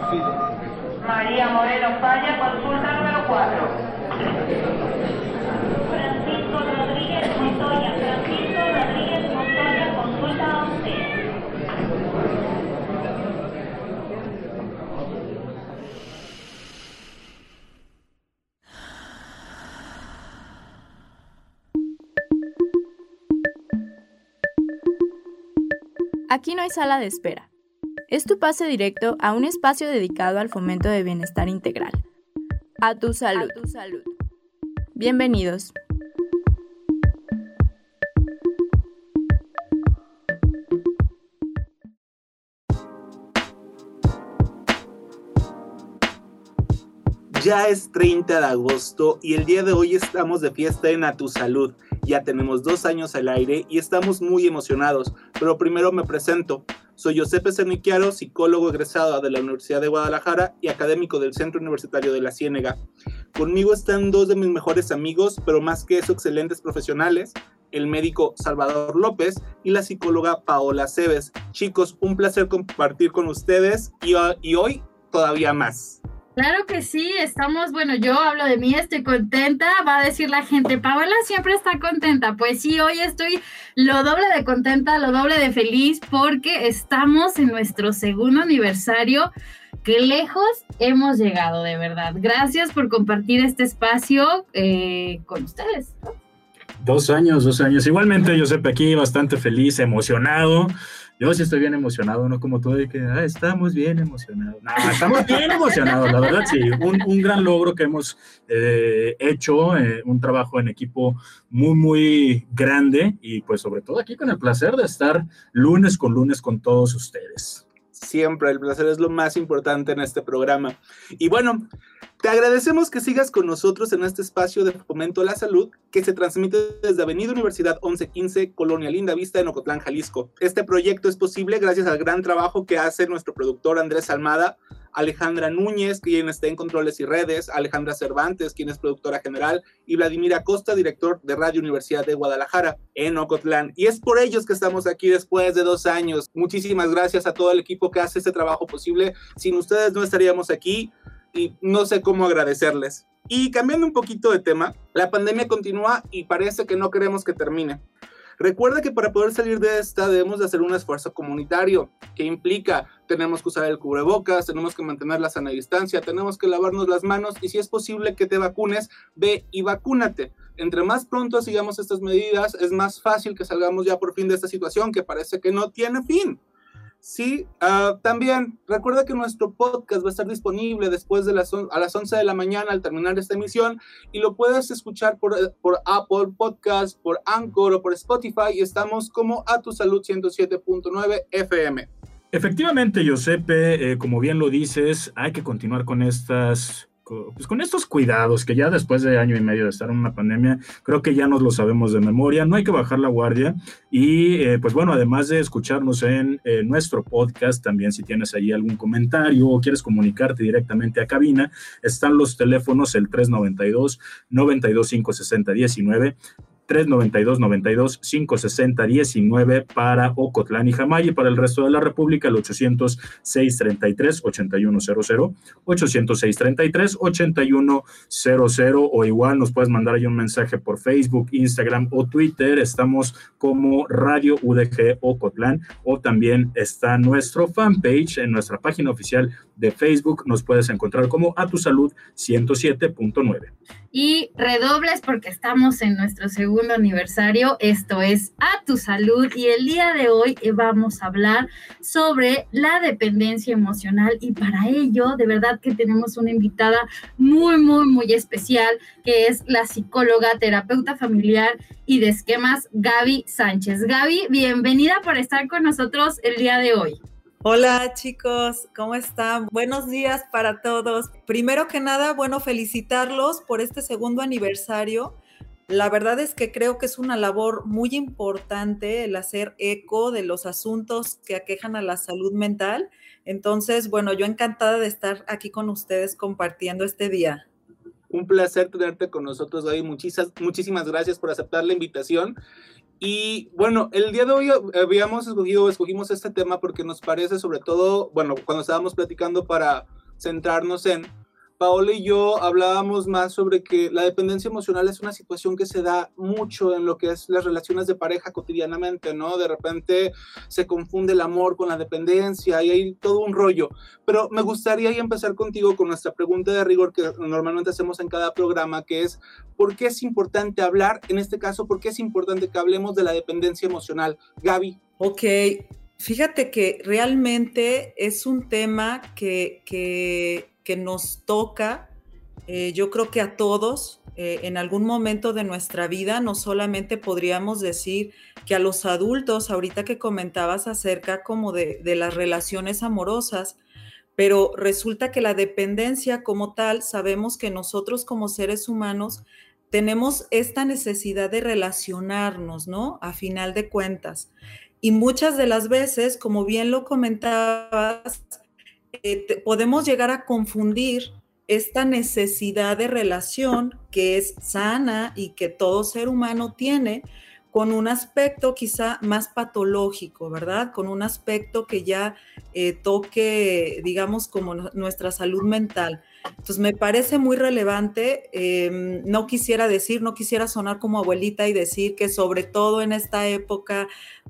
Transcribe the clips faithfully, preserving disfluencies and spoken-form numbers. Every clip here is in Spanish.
María Moreno Falla, consulta número cuatro. Francisco Rodríguez Montoya, Francisco Rodríguez Montoya, consulta once. Aquí no hay sala de espera. Es tu pase directo a un espacio dedicado al fomento de bienestar integral. A tu salud. A tu salud. Bienvenidos. Ya es treinta de agosto y el día de hoy estamos de fiesta en A Tu Salud. Ya tenemos dos años al aire y estamos muy emocionados, pero primero me presento. Soy Giuseppe Cernichiaro, psicólogo egresado de la Universidad de Guadalajara y académico del Centro Universitario de la Ciénega. Conmigo están dos de mis mejores amigos, pero más que eso excelentes profesionales, el médico Salvador López y la psicóloga Paola Cebes. Chicos, un placer compartir con ustedes y, y hoy todavía más. Claro que sí, estamos, bueno, yo hablo de mí, estoy contenta, va a decir la gente, Paola siempre está contenta. Pues sí, hoy estoy lo doble de contenta, lo doble de feliz, porque estamos en nuestro segundo aniversario. Qué lejos hemos llegado, de verdad. Gracias por compartir este espacio eh, con ustedes, ¿no? Dos años, dos años. Igualmente, Giuseppe, aquí bastante feliz, emocionado. Yo sí estoy bien emocionado, no como tú, de que ah, estamos bien emocionados. No, estamos bien emocionados, la verdad, sí. Un, un gran logro que hemos eh, hecho, eh, un trabajo en equipo muy, muy grande y pues sobre todo aquí con el placer de estar lunes con lunes con todos ustedes. Siempre, el placer es lo más importante en este programa. Y bueno, te agradecemos que sigas con nosotros en este espacio de fomento a la salud que se transmite desde Avenida Universidad once quince, Colonia Linda Vista, en Ocotlán, Jalisco. Este proyecto es posible gracias al gran trabajo que hace nuestro productor Andrés Almada, Alejandra Núñez, quien está en controles y redes, Alejandra Cervantes, quien es productora general, y Vladimir Acosta, director de Radio Universidad de Guadalajara, en Ocotlán. Y es por ellos que estamos aquí después de dos años. Muchísimas gracias a todo el equipo que hace este trabajo posible. Sin ustedes no estaríamos aquí y no sé cómo agradecerles. Y cambiando un poquito de tema, la pandemia continúa y parece que no queremos que termine. Recuerda que para poder salir de esta debemos de hacer un esfuerzo comunitario, que implica tenemos que usar el cubrebocas, tenemos que mantener la sana distancia, tenemos que lavarnos las manos y si es posible que te vacunes, ve y vacúnate. Entre más pronto sigamos estas medidas, es más fácil que salgamos ya por fin de esta situación que parece que no tiene fin. Sí, uh, también recuerda que nuestro podcast va a estar disponible después de las, a las once de la mañana al terminar esta emisión y lo puedes escuchar por, por Apple Podcast, por Anchor o por Spotify y estamos como A Tu Salud ciento siete punto nueve F M. Efectivamente, Giuseppe, eh, como bien lo dices, hay que continuar con estas... Pues con estos cuidados que ya después de año y medio de estar en una pandemia, creo que ya nos lo sabemos de memoria, no hay que bajar la guardia y eh, pues bueno, además de escucharnos en eh, nuestro podcast, también si tienes ahí algún comentario o quieres comunicarte directamente a cabina, están los teléfonos el tres noventa y dos, noventa y dos, cinco sesenta, diecinueve, tres noventa y dos, noventa y dos, cinco sesenta, diecinueve para Ocotlán y Jamay y para el resto de la República el ochocientos, seiscientos treinta y tres, ochenta y uno cero cero, ochocientos, seiscientos treinta y tres, ochenta y uno cero cero o igual nos puedes mandar ahí un mensaje por Facebook, Instagram o Twitter, estamos como Radio U D G Ocotlán o también está nuestro fanpage en nuestra página oficial de Facebook, nos puedes encontrar como A Tu Salud ciento siete punto nueve. Y redobles porque estamos en nuestro segundo aniversario, esto es A Tu Salud y el día de hoy vamos a hablar sobre la dependencia emocional y para ello de verdad que tenemos una invitada muy muy muy especial que es la psicóloga, terapeuta familiar y de esquemas Gaby Sánchez. Gaby, bienvenida por estar con nosotros el día de hoy. Hola chicos, ¿cómo están? Buenos días para todos. Primero que nada, bueno, felicitarlos por este segundo aniversario. La verdad es que creo que es una labor muy importante el hacer eco de los asuntos que aquejan a la salud mental. Entonces, bueno, yo encantada de estar aquí con ustedes compartiendo este día. Un placer tenerte con nosotros, Gaby. Muchísimas, muchísimas gracias por aceptar la invitación. Y bueno, el día de hoy habíamos escogido, escogimos este tema porque nos parece sobre todo, bueno, cuando estábamos platicando para, centrarnos en, Paola y yo hablábamos más sobre que la dependencia emocional es una situación que se da mucho en lo que es las relaciones de pareja cotidianamente, ¿no? De repente se confunde el amor con la dependencia y hay todo un rollo. Pero me gustaría empezar contigo con nuestra pregunta de rigor que normalmente hacemos en cada programa, que es, ¿por qué es importante hablar? En este caso, ¿por qué es importante que hablemos de la dependencia emocional? Gaby. Ok, fíjate que realmente es un tema que... que... que nos toca, eh, yo creo que a todos, eh, en algún momento de nuestra vida. No solamente podríamos decir que a los adultos, ahorita que comentabas acerca como de, de las relaciones amorosas, pero resulta que la dependencia como tal, sabemos que nosotros como seres humanos tenemos esta necesidad de relacionarnos, ¿no? A final de cuentas. Y muchas de las veces, como bien lo comentabas, Eh, te, podemos llegar a confundir esta necesidad de relación que es sana y que todo ser humano tiene con un aspecto quizá más patológico, ¿verdad? Con un aspecto que ya eh, toque, digamos, como no, nuestra salud mental. Entonces, me parece muy relevante. Eh, no quisiera decir, no quisiera sonar como abuelita y decir que sobre todo en esta época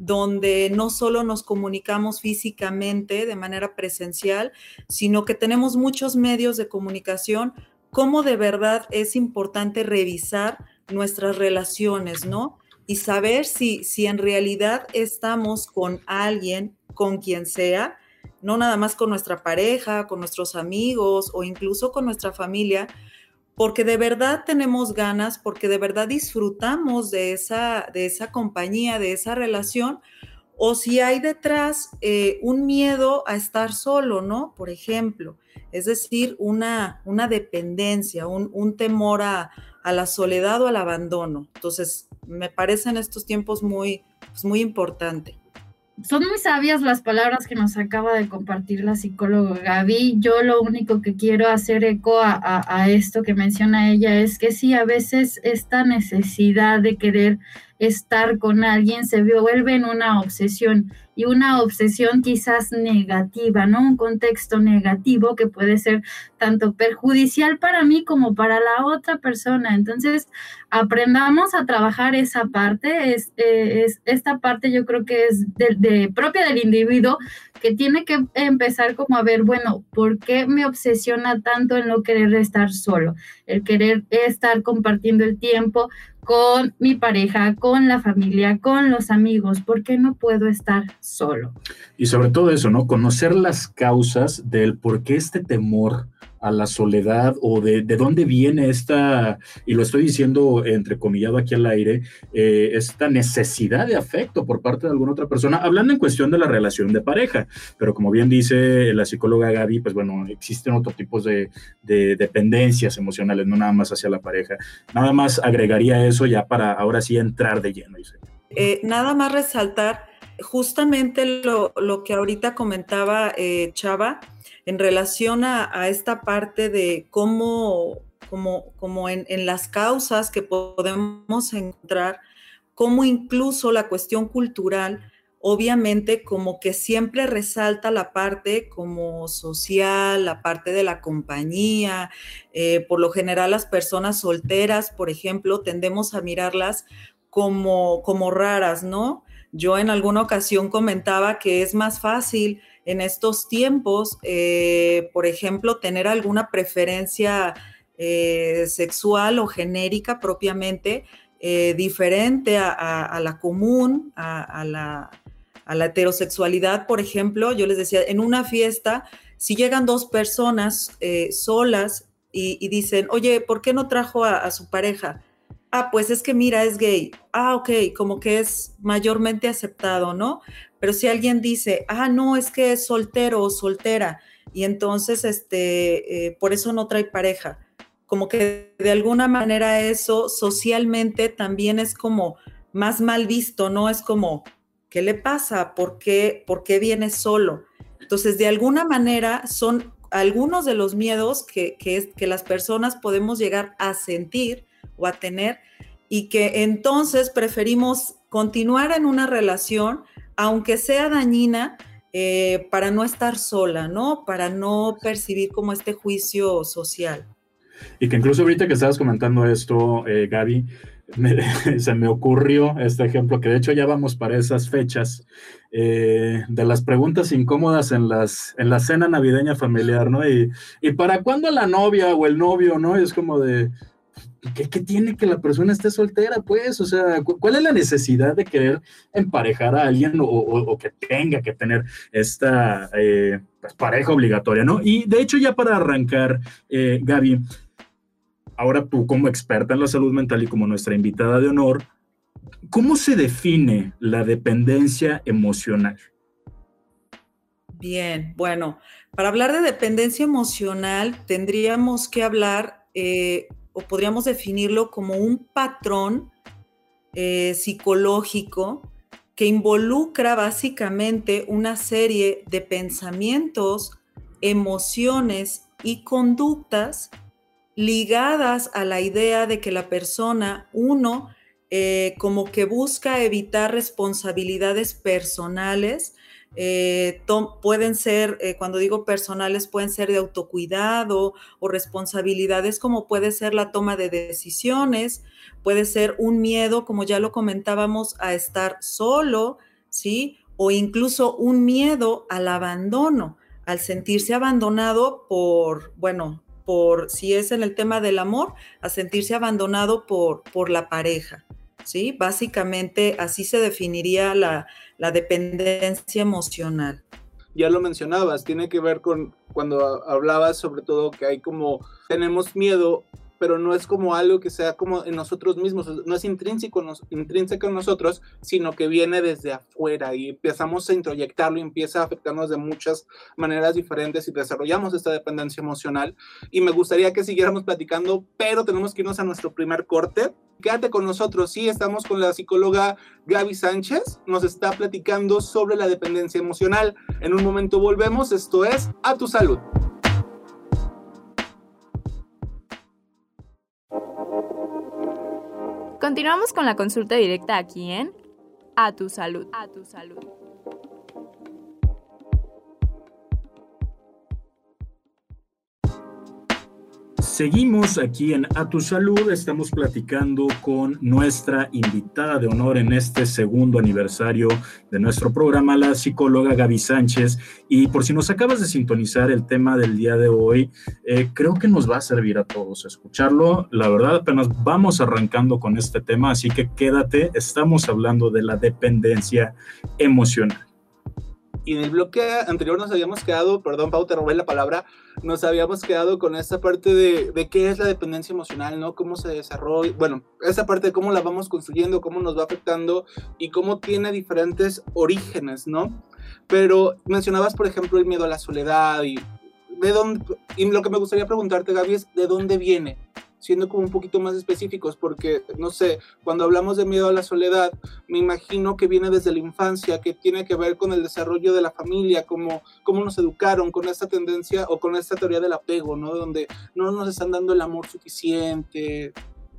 donde no solo nos comunicamos físicamente de manera presencial, sino que tenemos muchos medios de comunicación, cómo de verdad es importante revisar nuestras relaciones, ¿no? Y saber si, si en realidad estamos con alguien, con quien sea, no nada más con nuestra pareja, con nuestros amigos o incluso con nuestra familia, porque de verdad tenemos ganas, porque de verdad disfrutamos de esa, de esa compañía, de esa relación, o si hay detrás eh, un miedo a estar solo, ¿no? Por ejemplo, es decir, una, una dependencia, un, un temor a, a la soledad o al abandono. Entonces, me parece en estos tiempos muy, pues muy importante. Son muy sabias las palabras que nos acaba de compartir la psicóloga Gaby. Yo lo único que quiero hacer eco a, a, a esto que menciona ella es que sí, a veces esta necesidad de querer estar con alguien se vuelve en una obsesión, y una obsesión quizás negativa, ¿no? Un contexto negativo que puede ser tanto perjudicial para mí como para la otra persona. Entonces, aprendamos a trabajar esa parte. Es, eh, es esta parte yo creo que es de, de propia del individuo, que tiene que empezar como a ver, bueno, ¿por qué me obsesiona tanto en no querer estar solo? El querer estar compartiendo el tiempo con mi pareja, con la familia, con los amigos. ¿Por qué no puedo estar solo? Y sobre todo eso, ¿no? Conocer las causas del por qué este temor a la soledad, o de, de dónde viene esta, y lo estoy diciendo entrecomillado aquí al aire, eh, esta necesidad de afecto por parte de alguna otra persona, hablando en cuestión de la relación de pareja. Pero como bien dice la psicóloga Gaby, pues bueno, existen otros tipos de, de dependencias emocionales, no nada más hacia la pareja. Nada más agregaría eso ya para ahora sí entrar de lleno. Eh, nada más resaltar justamente lo, lo que ahorita comentaba eh, Chava, en relación a, a esta parte de cómo, como, como en, en las causas que podemos encontrar, cómo incluso la cuestión cultural, obviamente como que siempre resalta la parte como social, la parte de la compañía. Eh, por lo general las personas solteras, por ejemplo, tendemos a mirarlas como, como raras, ¿no? Yo en alguna ocasión comentaba que es más fácil en estos tiempos, eh, por ejemplo, tener alguna preferencia eh, sexual o genérica propiamente eh, diferente a, a, a la común, a, a, la, a la heterosexualidad. Por ejemplo, yo les decía, en una fiesta, si llegan dos personas eh, solas y, y dicen, oye, ¿por qué no trajo a, a su pareja? Ah, pues es que mira, es gay. Ah, ok, como que es mayormente aceptado, ¿no? Pero si alguien dice, ah, no, es que es soltero o soltera, y entonces este, eh, por eso no trae pareja, como que de alguna manera eso socialmente también es como más mal visto, ¿no? Es como, ¿qué le pasa? ¿Por qué, por qué viene solo? Entonces, de alguna manera son algunos de los miedos que, que, es, que las personas podemos llegar a sentir o a tener, y que entonces preferimos continuar en una relación, aunque sea dañina, eh, para no estar sola, ¿no? Para no percibir como este juicio social. Y que incluso ahorita que estabas comentando esto, eh, Gaby, me, se me ocurrió este ejemplo, que de hecho ya vamos para esas fechas, eh, de las preguntas incómodas en, las, en la cena navideña familiar, ¿no? Y, y ¿para cuándo la novia o el novio, no? Y es como de, ¿qué, qué tiene que la persona esté soltera, pues? O sea, ¿cuál es la necesidad de querer emparejar a alguien o, o, o que tenga que tener esta eh, pues, pareja obligatoria, ¿no? Y de hecho ya para arrancar, eh, Gaby, ahora tú como experta en la salud mental y como nuestra invitada de honor, ¿cómo se define la dependencia emocional? Bien, bueno, para hablar de dependencia emocional tendríamos que hablar eh, o podríamos definirlo como un patrón eh, psicológico que involucra básicamente una serie de pensamientos, emociones y conductas ligadas a la idea de que la persona, uno, eh, como que busca evitar responsabilidades personales, eh, pueden ser, eh, cuando digo personales, pueden ser de autocuidado o responsabilidades como puede ser la toma de decisiones, puede ser un miedo, como ya lo comentábamos, a estar solo, ¿sí? O incluso un miedo al abandono, al sentirse abandonado por, bueno, por, si es en el tema del amor, a sentirse abandonado por, por la pareja, ¿sí? Básicamente así se definiría la, la dependencia emocional. Ya lo mencionabas, tiene que ver con cuando hablabas sobre todo que hay como, tenemos miedo, pero no es como algo que sea como en nosotros mismos, no es intrínseco, intrínseco en nosotros, sino que viene desde afuera y empezamos a introyectarlo y empieza a afectarnos de muchas maneras diferentes y desarrollamos esta dependencia emocional. Y me gustaría que siguiéramos platicando, pero tenemos que irnos a nuestro primer corte. Quédate con nosotros, sí, estamos con la psicóloga Gaby Sánchez, nos está platicando sobre la dependencia emocional. En un momento volvemos, esto es A Tu Salud. Continuamos con la consulta directa aquí en A Tu Salud. A Tu Salud. Seguimos aquí en A Tu Salud, estamos platicando con nuestra invitada de honor en este segundo aniversario de nuestro programa, la psicóloga Gaby Sánchez, y por si nos acabas de sintonizar el tema del día de hoy, eh, creo que nos va a servir a todos escucharlo, la verdad apenas vamos arrancando con este tema, así que quédate, estamos hablando de la dependencia emocional. Y en el bloque anterior nos habíamos quedado, perdón Pau, te robé la palabra, nos habíamos quedado con esta parte de, de qué es la dependencia emocional, ¿no? Cómo se desarrolla, bueno, esa parte de cómo la vamos construyendo, cómo nos va afectando y cómo tiene diferentes orígenes, ¿no? Pero mencionabas, por ejemplo, el miedo a la soledad y, de dónde, y lo que me gustaría preguntarte, Gaby, es ¿de dónde viene? Siendo como un poquito más específicos, porque, no sé, cuando hablamos de miedo a la soledad, me imagino que viene desde la infancia, que tiene que ver con el desarrollo de la familia, cómo, cómo nos educaron con esta tendencia o con esta teoría del apego, ¿no? Donde no nos están dando el amor suficiente.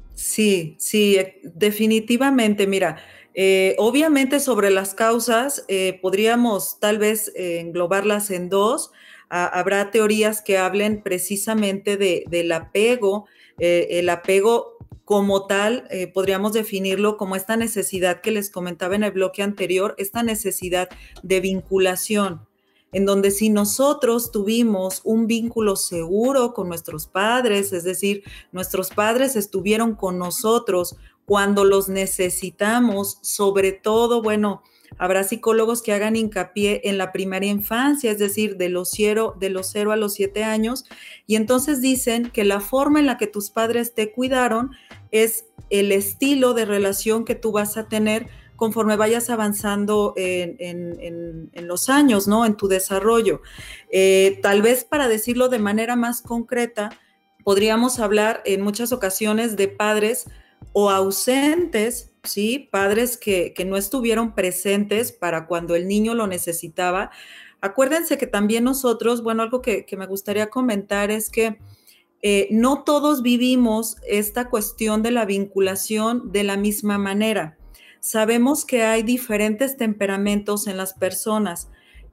Sí, sí, definitivamente, mira, eh, obviamente sobre las causas eh, podríamos tal vez eh, englobarlas en dos. Ah, habrá teorías que hablen precisamente de, del apego. Eh, el apego como tal, eh, podríamos definirlo como esta necesidad que les comentaba en el bloque anterior, esta necesidad de vinculación, en donde si nosotros tuvimos un vínculo seguro con nuestros padres, es decir, nuestros padres estuvieron con nosotros cuando los necesitamos, sobre todo, bueno, habrá psicólogos que hagan hincapié en la primera infancia, es decir, de los cero, de los cero a los siete años, y entonces dicen que la forma en la que tus padres te cuidaron es el estilo de relación que tú vas a tener conforme vayas avanzando en, en, en, en los años, ¿no? En tu desarrollo. Eh, tal vez para decirlo de manera más concreta, podríamos hablar en muchas ocasiones de padres o ausentes, ¿sí? Padres que, que no estuvieron presentes para cuando el niño lo necesitaba. Acuérdense que también nosotros, bueno, algo que, que me gustaría comentar es que eh, no todos vivimos esta cuestión de la vinculación de la misma manera. Sabemos que hay diferentes temperamentos en las personas.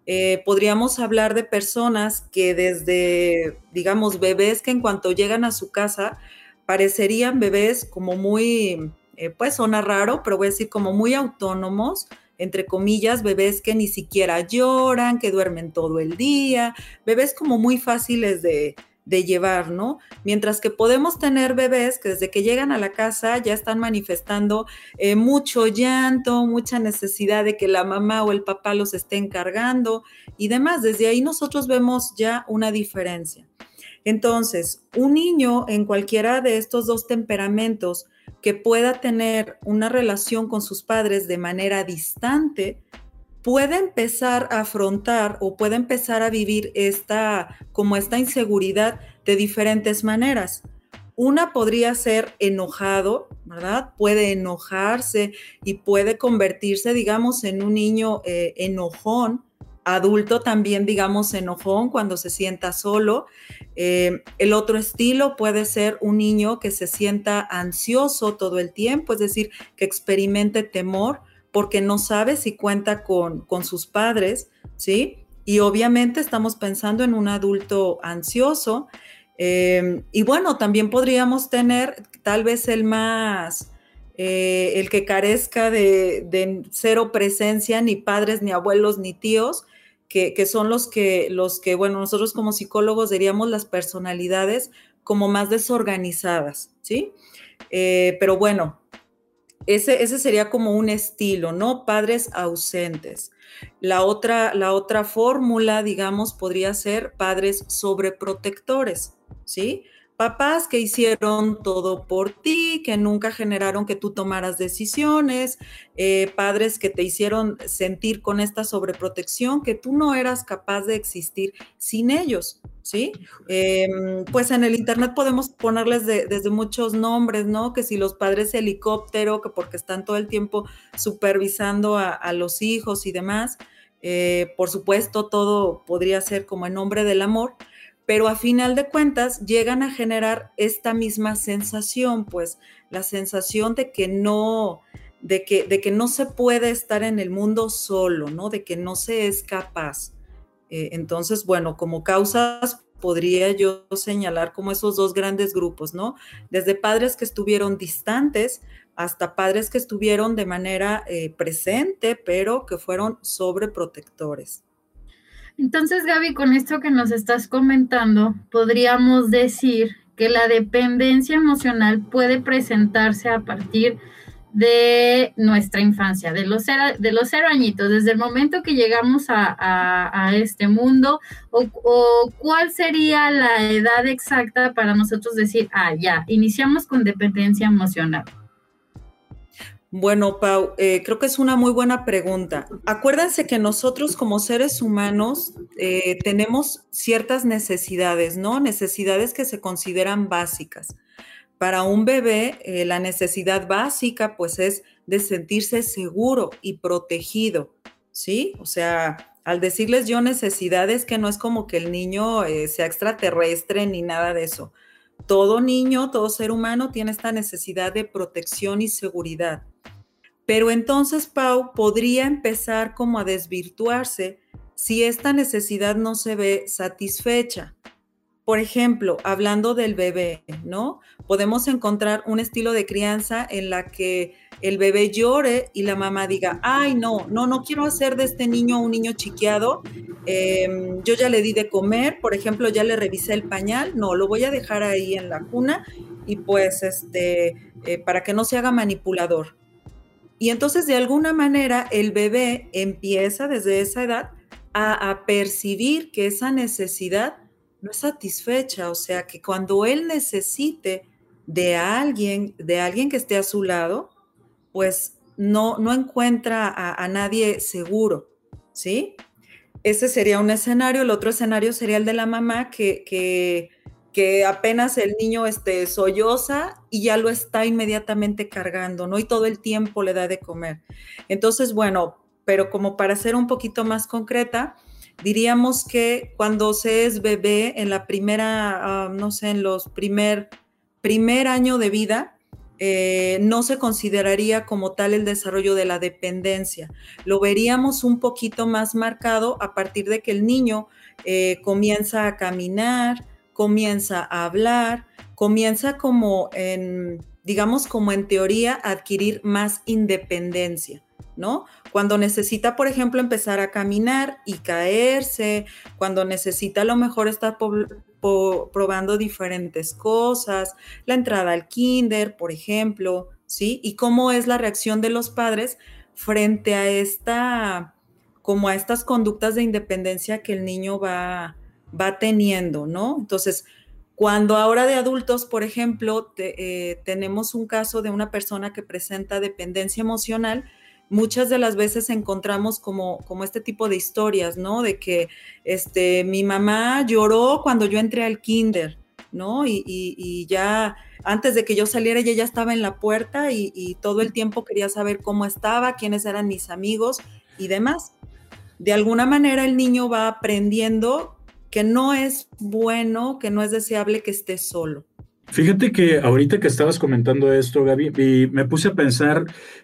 Eh, podríamos hablar de personas que desde, digamos, bebés que en cuanto llegan a su casa parecerían bebés como muy, eh, pues suena raro, pero voy a decir como muy autónomos, entre comillas, bebés que ni siquiera lloran, que duermen todo el día, bebés como muy fáciles de, de llevar, ¿no? Mientras que podemos tener bebés que desde que llegan a la casa ya están manifestando eh, mucho llanto, mucha necesidad de que la mamá o el papá los estén cargando y demás. Desde ahí nosotros vemos ya una diferencia. Entonces, un niño en cualquiera de estos dos temperamentos que pueda tener una relación con sus padres de manera distante, puede empezar a afrontar o puede empezar a vivir esta, como esta inseguridad de diferentes maneras. Una podría ser enojado, ¿verdad? Puede enojarse y puede convertirse, digamos, en un niño eh, enojón, adulto también, digamos, enojón cuando se sienta solo. Eh, el otro estilo puede ser un niño que se sienta ansioso todo el tiempo, es decir, que experimente temor, porque no sabe si cuenta con, con sus padres, ¿sí? Y obviamente estamos pensando en un adulto ansioso. Eh, y bueno, también podríamos tener tal vez el más, eh, el que carezca de, de cero presencia, ni padres, ni abuelos, ni tíos, que, que son los que, los que, bueno, nosotros como psicólogos diríamos las personalidades como más desorganizadas, ¿sí? Eh, pero bueno, Ese, ese sería como un estilo, ¿no? Padres ausentes. La otra, la otra fórmula, digamos, podría ser padres sobreprotectores, ¿sí? Papás que hicieron todo por ti, que nunca generaron que tú tomaras decisiones, eh, padres que te hicieron sentir con esta sobreprotección que tú no eras capaz de existir sin ellos, ¿sí? Eh, pues en el internet podemos ponerles de, desde muchos nombres, ¿no? Que si los padres helicóptero, que porque están todo el tiempo supervisando a, a los hijos y demás. Eh, por supuesto, todo podría ser como en nombre del amor, pero a final de cuentas llegan a generar esta misma sensación, pues la sensación de que no, de que, de que no se puede estar en el mundo solo, ¿no? De que no se es capaz. Eh, entonces, bueno, como causas podría yo señalar como esos dos grandes grupos, ¿no? Desde padres que estuvieron distantes hasta padres que estuvieron de manera eh, presente, pero que fueron sobreprotectores. Entonces, Gaby, con esto que nos estás comentando, podríamos decir que la dependencia emocional puede presentarse a partir de nuestra infancia, de los cero, de los cero añitos, desde el momento que llegamos a, a, a este mundo, o, o cuál sería la edad exacta para nosotros decir, ah, ya, iniciamos con dependencia emocional. Bueno, Pau, eh, creo que es una muy buena pregunta. Acuérdense que nosotros como seres humanos eh, tenemos ciertas necesidades, ¿no? Necesidades que se consideran básicas. Para un bebé, eh, la necesidad básica, pues, es de sentirse seguro y protegido, ¿sí? O sea, al decirles yo necesidades, que no es como que el niño eh, sea extraterrestre ni nada de eso. Todo niño, todo ser humano tiene esta necesidad de protección y seguridad. Pero entonces, Pau, podría empezar como a desvirtuarse si esta necesidad no se ve satisfecha. Por ejemplo, hablando del bebé, ¿no? Podemos encontrar un estilo de crianza en la que el bebé llore y la mamá diga, ay, no, no, no quiero hacer de este niño un niño chiqueado. Eh, yo ya le di de comer, por ejemplo, ya le revisé el pañal, no, lo voy a dejar ahí en la cuna y pues, este, eh, para que no se haga manipulador. Y entonces, de alguna manera, el bebé empieza desde esa edad a, a percibir que esa necesidad no es satisfecha, o sea, que cuando él necesite de alguien, de alguien que esté a su lado, pues no, no encuentra a, a nadie seguro, ¿sí? Ese sería un escenario. El otro escenario sería el de la mamá que, que, que apenas el niño este, solloza y ya lo está inmediatamente cargando, ¿no? Y todo el tiempo le da de comer. Entonces, bueno, pero como para ser un poquito más concreta, diríamos que cuando se es bebé, en la primera, uh, no sé, en los primer, primer año de vida, eh, no se consideraría como tal el desarrollo de la dependencia. Lo veríamos un poquito más marcado a partir de que el niño eh, comienza a caminar, comienza a hablar, comienza como en, digamos, como en teoría, a adquirir más independencia, ¿no? Cuando necesita, por ejemplo, empezar a caminar y caerse, cuando necesita a lo mejor estar po- po- probando diferentes cosas, la entrada al kinder, por ejemplo, ¿sí? Y cómo es la reacción de los padres frente a esta, como a estas conductas de independencia que el niño va, va teniendo, ¿no? Entonces, cuando ahora de adultos, por ejemplo, te, eh, tenemos un caso de una persona que presenta dependencia emocional, muchas de las veces encontramos como, como este tipo de historias, ¿no? De que este, mi mamá lloró cuando yo entré al kinder, ¿no? Y, y, y ya antes de que yo saliera, ella ya estaba en la puerta y, y todo el tiempo quería saber cómo estaba, quiénes eran mis amigos y demás. De alguna manera el niño va aprendiendo que no es bueno, que no es deseable que esté solo. Fíjate que ahorita que estabas comentando esto, Gaby, y me puse a pensar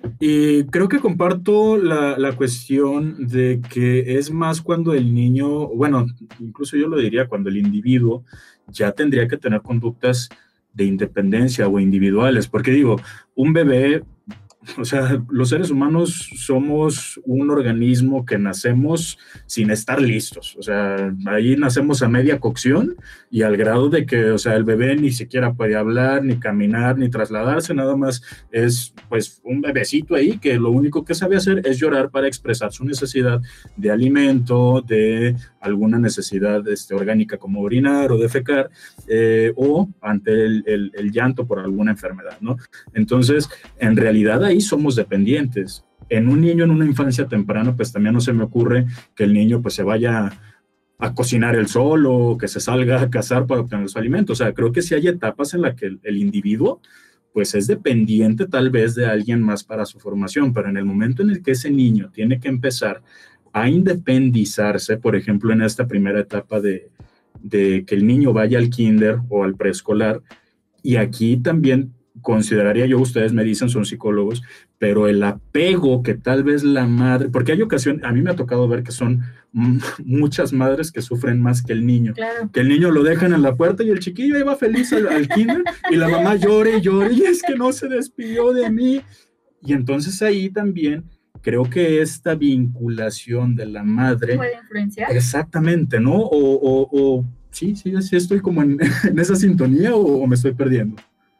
y creo que comparto la, la cuestión de que es más cuando el niño, bueno, incluso yo lo diría cuando el individuo ya tendría que tener conductas de independencia o individuales, porque digo, un bebé, o sea, los seres humanos somos un organismo que nacemos sin estar listos, o sea, ahí nacemos a media cocción y al grado de que, o sea, el bebé ni siquiera puede hablar, ni caminar, ni trasladarse, nada más es pues un bebecito ahí que lo único que sabe hacer es llorar para expresar su necesidad de alimento, de alguna necesidad este, orgánica como orinar o defecar, eh, o ante el, el, el llanto por alguna enfermedad, ¿no? Entonces, en realidad ahí somos dependientes. En un niño en una infancia temprana, pues también no se me ocurre que el niño pues se vaya a cocinar él solo, que se salga a cazar para obtener su alimento. O sea, creo que sí hay etapas en las que el, el individuo pues es dependiente tal vez de alguien más para su formación, pero en el momento en el que ese niño tiene que empezar a independizarse, por ejemplo, en esta primera etapa de, de que el niño vaya al kinder o al preescolar, y aquí también consideraría yo, ustedes me dicen, son psicólogos, pero el apego que tal vez la madre, porque hay ocasiones, a mí me ha tocado ver que son m- muchas madres que sufren más que el niño, Claro. que el niño lo dejan en la puerta y el chiquillo ahí va feliz al, al kinder y la mamá llore y llore y es que no se despidió de mí. Y entonces ahí también creo que esta vinculación de la madre ¿Puede influenciar? exactamente, ¿no? O, o, o sí, sí, sí estoy como en, en esa sintonía o, o me estoy perdiendo.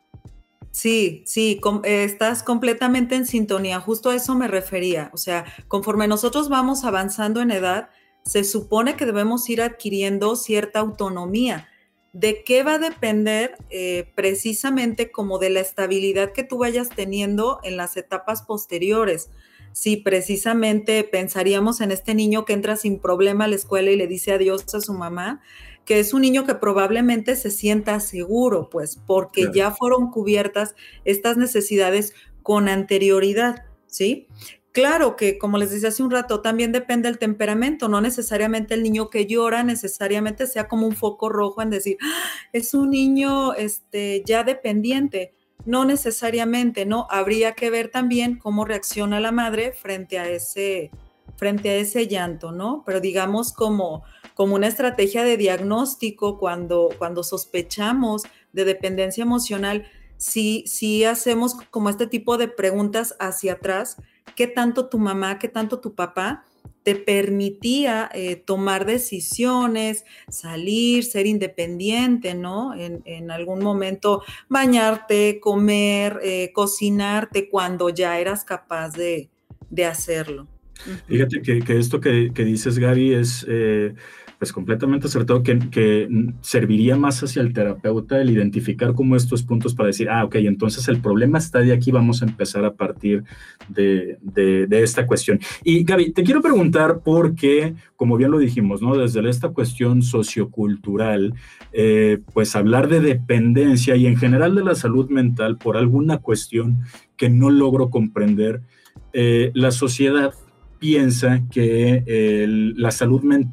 Sí, sí, com- eh, estás completamente en sintonía, justo a eso me refería. O sea, conforme nosotros vamos avanzando en edad, se supone que debemos ir adquiriendo cierta autonomía. ¿De qué va a depender? Eh, precisamente como de la estabilidad que tú vayas teniendo en las etapas posteriores. Si precisamente pensaríamos en este niño que entra sin problema a la escuela y le dice adiós a su mamá, que es un niño que probablemente se sienta seguro, pues, porque Claro. ya fueron cubiertas estas necesidades con anterioridad, ¿sí? Claro que, como les decía hace un rato, también depende del temperamento, no necesariamente el niño que llora necesariamente sea como un foco rojo en decir, "Ah, es un niño este, ya dependiente", no necesariamente, ¿no? Habría que ver también cómo reacciona la madre frente a ese, frente a ese llanto, ¿no? Pero digamos como como una estrategia de diagnóstico cuando, cuando sospechamos de dependencia emocional, sí, sí hacemos como este tipo de preguntas hacia atrás. ¿Qué tanto tu mamá, qué tanto tu papá te permitía eh, tomar decisiones, salir, ser independiente, ¿no? En, en algún momento bañarte, comer, eh, cocinarte cuando ya eras capaz de, de hacerlo. Fíjate que, que esto que, que dices, Gaby, es eh, pues completamente acertado, que, que serviría más hacia el terapeuta el identificar como estos puntos para decir, ah, ok, entonces el problema está de aquí, vamos a empezar a partir de, de, de esta cuestión. Y Gaby, te quiero preguntar porque, como bien lo dijimos, ¿no? Desde esta cuestión sociocultural, eh, pues hablar de dependencia y en general de la salud mental por alguna cuestión que no logro comprender, eh, la sociedad piensa que eh, la salud mental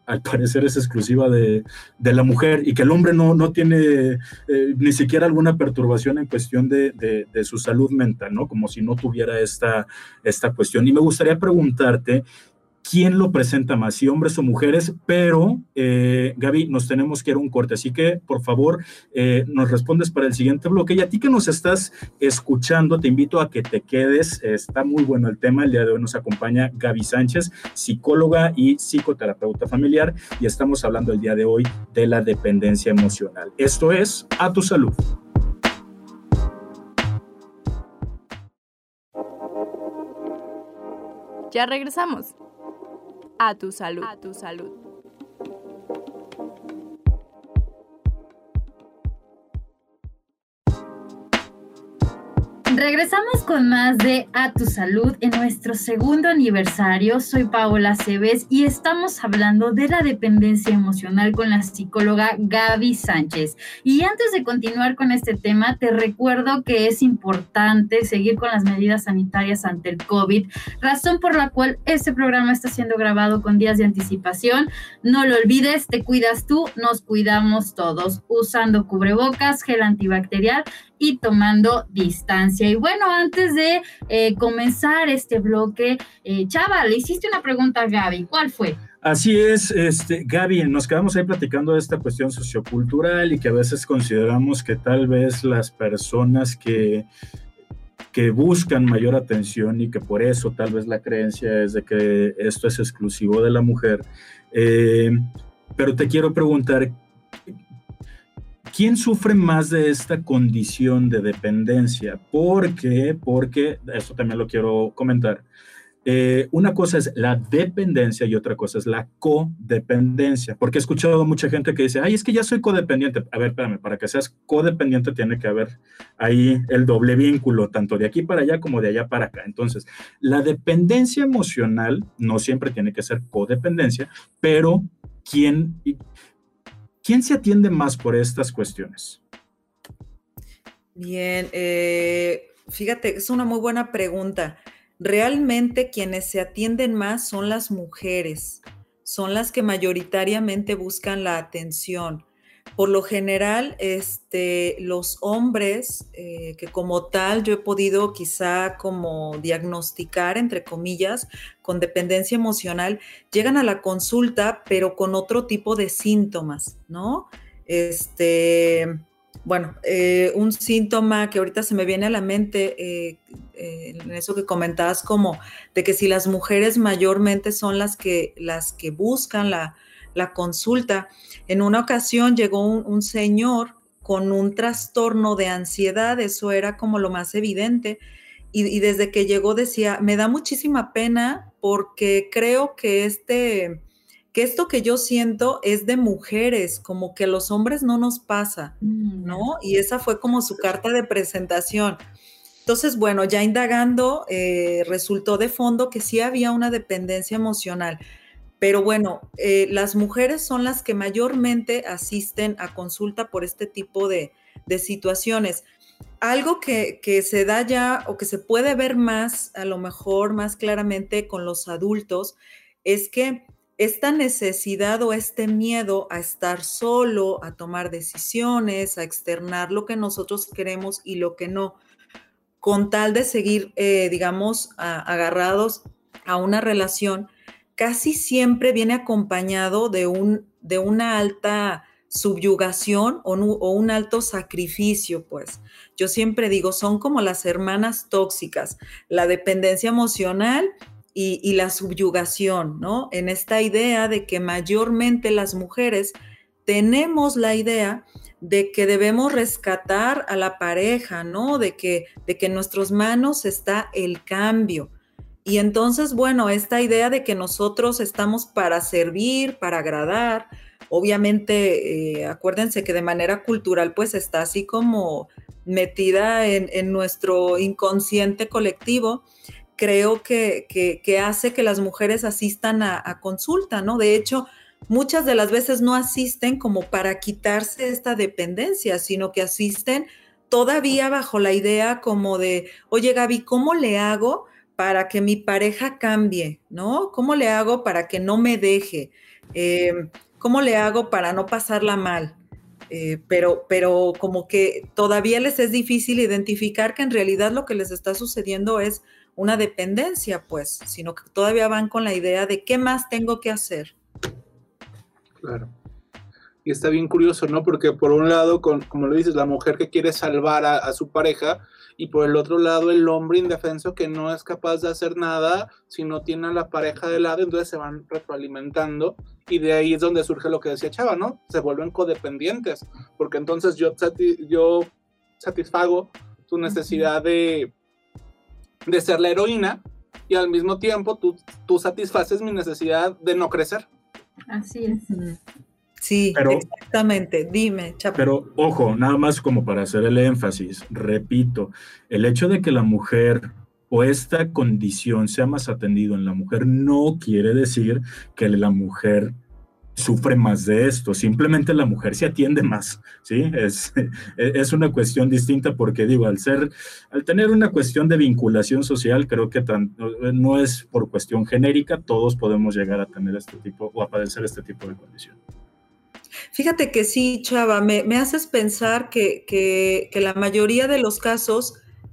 al parecer es exclusiva de, de la mujer y que el hombre no, no tiene eh, ni siquiera alguna perturbación en cuestión de, de, de su salud mental, ¿no? Como si no tuviera esta, esta cuestión. Y me gustaría preguntarte, ¿quién lo presenta más, si hombres o mujeres? Pero, eh, Gaby, nos tenemos que ir a un corte, así que, por favor, eh, nos respondes para el siguiente bloque. Y a ti que nos estás escuchando, te invito a que te quedes, está muy bueno el tema. El día de hoy nos acompaña Gaby Sánchez, psicóloga y psicoterapeuta familiar, y estamos hablando el día de hoy de la dependencia emocional. Esto es A Tu Salud. Ya regresamos. A tu salud. A tu salud. Regresamos con más de A Tu Salud en nuestro segundo aniversario. Soy Paola Cebes y estamos hablando de la dependencia emocional con la psicóloga Gaby Sánchez. Y antes de continuar con este tema, te recuerdo que es importante seguir con las medidas sanitarias ante el COVID, razón por la cual este programa está siendo grabado con días de anticipación. No lo olvides, te cuidas tú, nos cuidamos todos, usando cubrebocas, gel antibacterial y tomando distancia. Y bueno, antes de eh, comenzar este bloque, eh, Chava, le hiciste una pregunta a Gaby. ¿Cuál fue? Así es, este, Gaby, nos quedamos ahí platicando de esta cuestión sociocultural y que a veces consideramos que tal vez las personas que, que buscan mayor atención y que por eso tal vez la creencia es de que esto es exclusivo de la mujer. Eh, pero te quiero preguntar, ¿quién sufre más de esta condición de dependencia? ¿Por qué? Porque, esto también lo quiero comentar, eh, una cosa es la dependencia y otra cosa es la codependencia, porque he escuchado mucha gente que dice, ay, es que ya soy codependiente. A ver, espérame, para que seas codependiente tiene que haber ahí el doble vínculo, tanto de aquí para allá como de allá para acá. Entonces, la dependencia emocional no siempre tiene que ser codependencia, pero ¿quién... ¿Quién se atiende más por estas cuestiones? Bien, eh, fíjate, es una muy buena pregunta. Realmente quienes se atienden más son las mujeres, son las que mayoritariamente buscan la atención. Por lo general, este, los hombres, eh, que como tal yo he podido quizá como diagnosticar, entre comillas, con dependencia emocional, llegan a la consulta, pero con otro tipo de síntomas, ¿no? Este, bueno, eh, un síntoma que ahorita se me viene a la mente, eh, eh, en eso que comentabas, como de que si las mujeres mayormente son las que, las que buscan la, la consulta. En una ocasión llegó un, un señor con un trastorno de ansiedad, eso era como lo más evidente, y, y desde que llegó decía, me da muchísima pena porque creo que, este, que esto que yo siento es de mujeres, como que a los hombres no nos pasa, ¿no? Y esa fue como su carta de presentación. Entonces, bueno, ya indagando, eh, resultó de fondo que sí había una dependencia emocional. Pero bueno, eh, las mujeres son las que mayormente asisten a consulta por este tipo de, de situaciones. Algo que, que se da ya o que se puede ver más, a lo mejor más claramente con los adultos, es que esta necesidad o este miedo a estar solo, a tomar decisiones, a externar lo que nosotros queremos y lo que no, con tal de seguir, eh, digamos, a, agarrados a una relación, casi siempre viene acompañado de, un, de una alta subyugación o, nu, o un alto sacrificio, pues. Yo siempre digo, son como las hermanas tóxicas, la dependencia emocional y, y la subyugación, ¿no? En esta idea de que mayormente las mujeres tenemos la idea de que debemos rescatar a la pareja, ¿no? De que, de que en nuestras manos está el cambio. Y entonces, bueno, esta idea de que nosotros estamos para servir, para agradar, obviamente, eh, acuérdense que de manera cultural, pues está así como metida en, en nuestro inconsciente colectivo, creo que, que, que hace que las mujeres asistan a, a consulta, ¿no? De hecho, muchas de las veces no asisten como para quitarse esta dependencia, sino que asisten todavía bajo la idea como de, oye, Gaby, ¿cómo le hago para que mi pareja cambie, ¿no? ¿Cómo le hago para que no me deje? Eh, ¿Cómo le hago para no pasarla mal? Eh, pero, pero como que todavía les es difícil identificar que en realidad lo que les está sucediendo es una dependencia, pues, sino que todavía van con la idea de qué más tengo que hacer. Claro. Y está bien curioso, ¿no? Porque por un lado, con, como lo dices, la mujer que quiere salvar a, a su pareja, y por el otro lado el hombre indefenso que no es capaz de hacer nada si no tiene a la pareja de lado, entonces se van retroalimentando, y de ahí es donde surge lo que decía Chava, ¿no? Se vuelven codependientes, porque entonces yo, sati- yo satisfago tu necesidad de, de ser la heroína, y al mismo tiempo tú, tú satisfaces mi necesidad de no crecer. Así es. Sí, Pero, exactamente. Dime, Chapa. Pero ojo, nada más como para hacer el énfasis, repito, el hecho de que la mujer o esta condición sea más atendido en la mujer no quiere decir que la mujer sufre más de esto, simplemente la mujer se atiende más, ¿sí? Es, es una cuestión distinta porque digo, al ser, al tener una cuestión de vinculación social, creo que tan, no es por cuestión genérica, todos podemos llegar a tener este tipo o a padecer este tipo de condición. Fíjate que sí, Chava, me, me haces pensar que, que, que la mayoría de los casos,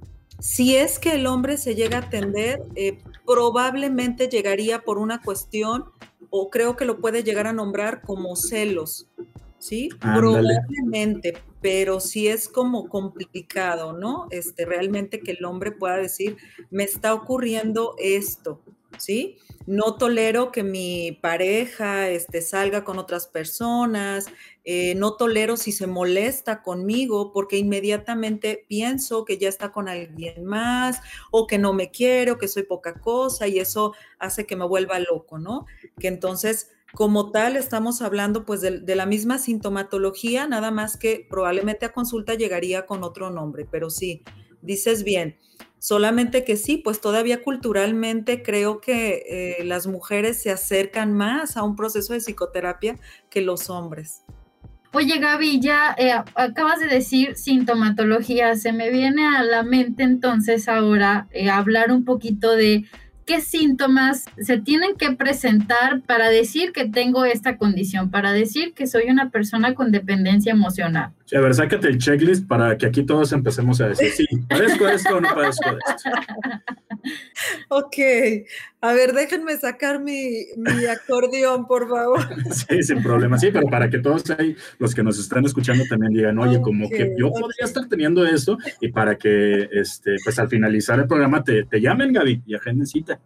si es que el hombre se llega a atender, eh, probablemente llegaría por una cuestión, o creo que lo puede llegar a nombrar como celos, ¿sí? Ándale. Probablemente, pero sí es como complicado, ¿no? Este, realmente que el hombre pueda decir, me está ocurriendo esto, ¿sí? No tolero que mi pareja este, salga con otras personas, eh, no tolero si se molesta conmigo porque inmediatamente pienso que ya está con alguien más o que no me quiere o que soy poca cosa y eso hace que me vuelva loco, ¿no? Que entonces, como tal, estamos hablando pues de, de la misma sintomatología, nada más que probablemente a consulta llegaría con otro nombre, pero sí, dices bien. Solamente que sí, pues todavía culturalmente creo que eh, las mujeres se acercan más a un proceso de psicoterapia que los hombres. Oye, Gaby, ya eh, acabas de decir sintomatología. Se me viene a la mente entonces ahora eh, hablar un poquito de qué síntomas se tienen que presentar para decir que tengo esta condición, para decir que soy una persona con dependencia emocional. Sí, a ver, sácate el checklist para que aquí todos empecemos a decir, sí, ¿padezco esto o no padezco esto? Ok, a ver, déjenme sacar mi, mi acordeón, por favor. Sí, sin problema, sí, pero para que todos ahí, los que nos están escuchando también digan, oye, como Okay, que yo okay. podría estar teniendo esto, y para que, este, pues al finalizar el programa te, te llamen, Gaby, y agenden cita.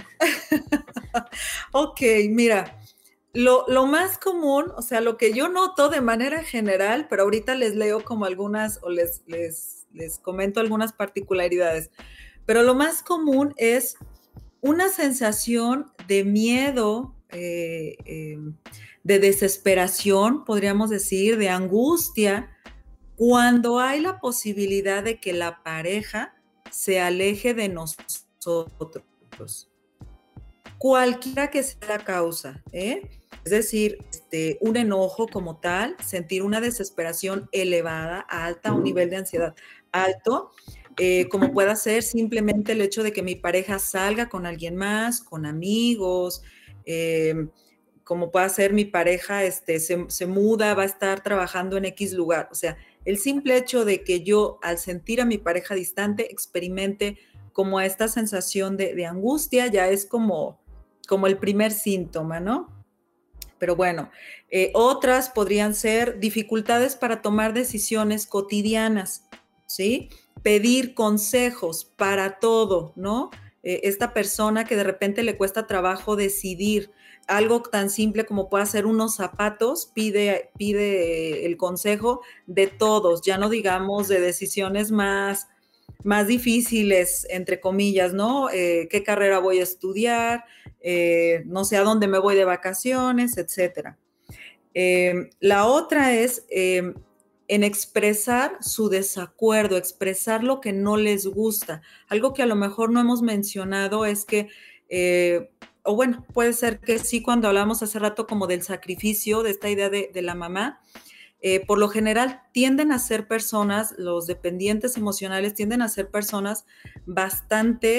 Ok, mira, lo, lo más común, o sea, lo que yo noto de manera general, pero ahorita les leo como algunas o les, les, les comento algunas particularidades, pero lo más común es una sensación de miedo, eh, eh, de desesperación, podríamos decir, de angustia, cuando hay la posibilidad de que la pareja se aleje de nosotros. Cualquiera que sea la causa, ¿eh? Es decir, este, un enojo como tal, sentir una desesperación elevada, alta, un nivel de ansiedad alto, eh, como pueda ser simplemente el hecho de que mi pareja salga con alguien más, con amigos, eh, como pueda ser mi pareja este, se, se muda, va a estar trabajando en X lugar. O sea, el simple hecho de que yo al sentir a mi pareja distante experimente como esta sensación de, de angustia ya es como, como el primer síntoma, ¿no? Pero bueno, eh, otras podrían ser dificultades para tomar decisiones cotidianas, ¿sí? Pedir consejos para todo, ¿no? Eh, esta persona que de repente le cuesta trabajo decidir algo tan simple como puede ser unos zapatos, pide, pide el consejo de todos, ya no digamos de decisiones más, más difíciles, entre comillas, ¿no? Eh, ¿Qué carrera voy a estudiar? Eh, no sé a dónde me voy de vacaciones, etcétera. Eh, la otra es eh, en expresar su desacuerdo, expresar lo que no les gusta. Algo que a lo mejor no hemos mencionado es que, eh, o bueno, puede ser que sí, cuando hablamos hace rato como del sacrificio, de esta idea de, de la mamá, eh, por lo general tienden a ser personas, los dependientes emocionales tienden a ser personas bastante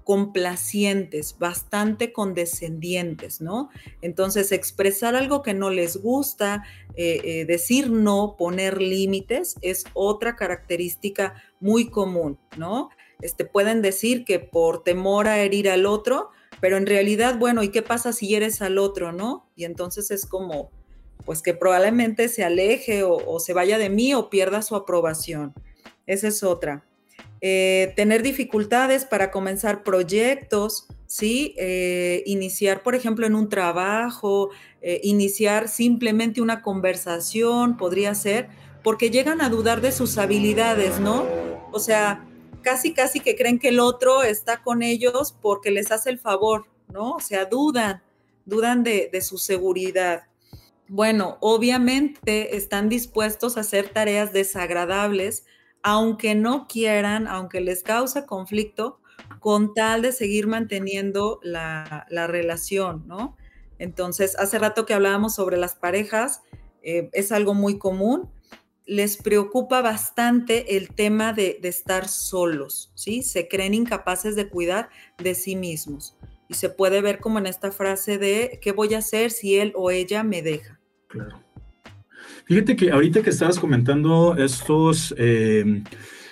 complacientes, bastante condescendientes, ¿no? Entonces, expresar algo que no les gusta, eh, eh, decir no, poner límites, es otra característica muy común, ¿no? Este, pueden decir que por temor a herir al otro, pero en realidad, bueno, ¿y qué pasa si hieres al otro, no? Y entonces es como, pues que probablemente se aleje o, o se vaya de mí o pierda su aprobación. Esa es otra. Eh, tener dificultades para comenzar proyectos, ¿sí? Eh, iniciar, por ejemplo, en un trabajo, eh, iniciar simplemente una conversación, podría ser, porque llegan a dudar de sus habilidades, ¿no? O sea, casi, casi que creen que el otro está con ellos porque les hace el favor, ¿no? O sea, dudan, dudan de, de su seguridad. Bueno, obviamente están dispuestos a hacer tareas desagradables, aunque no quieran, aunque les causa conflicto, con tal de seguir manteniendo la, la relación, ¿no? Entonces, hace rato que hablábamos sobre las parejas, eh, es algo muy común. Les preocupa bastante el tema de, de estar solos, ¿sí? Se creen incapaces de cuidar de sí mismos. Y se puede ver como en esta frase de ¿qué voy a hacer si él o ella me deja? Claro. Fíjate que ahorita que estabas comentando estos eh,